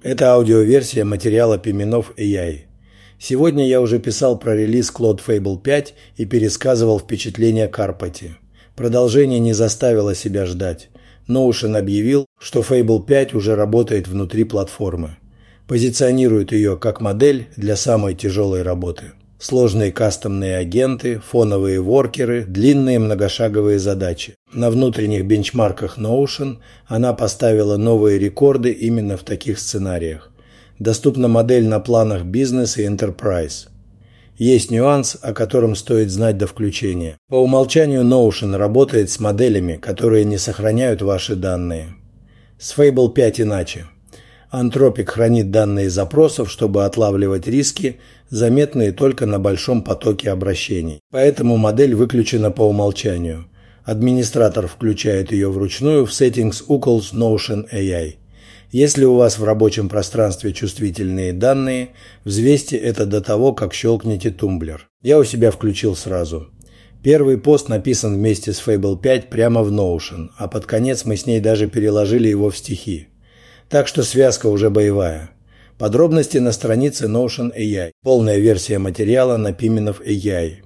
Это аудиоверсия материала Пименов AI. Сегодня я уже писал про релиз Claude Fable 5 и пересказывал впечатления Карпати. Продолжение не заставило себя ждать. Notion объявил, что Fable 5 уже работает внутри платформы. Позиционирует ее как модель для самой тяжелой работы. Сложные кастомные агенты, фоновые воркеры, длинные многошаговые задачи. На внутренних бенчмарках Notion она поставила новые рекорды именно в таких сценариях. Доступна модель на планах бизнес и enterprise. Есть нюанс, о котором стоит знать до включения. По умолчанию Notion работает с моделями, которые не сохраняют ваши данные. С Fable 5 иначе. Anthropic хранит данные запросов, чтобы отлавливать риски, заметные только на большом потоке обращений. Поэтому модель выключена по умолчанию. Администратор включает ее вручную в Settings Ucls Notion AI. Если у вас в рабочем пространстве чувствительные данные, взвесьте это до того, как щелкнете тумблер. Я у себя включил сразу. Первый пост написан вместе с Fable 5 прямо в Notion, а под конец мы с ней даже переложили его в стихи. Так что связка уже боевая. Подробности на странице Notion AI. Полная версия материала на Pimenov AI.